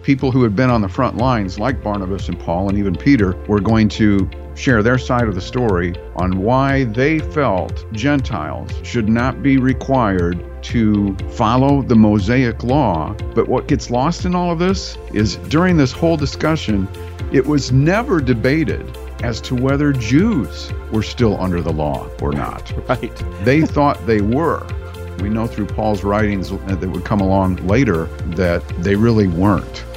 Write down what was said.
people who had been on the front lines, like Barnabas and Paul and even Peter, were going to share their side of the story on why they felt Gentiles should not be required to follow the Mosaic law. But what gets lost in all of this is during this whole discussion, it was never debated as to whether Jews were still under the law or not. Right. They thought they were. We know through Paul's writings that would come along later that they really weren't.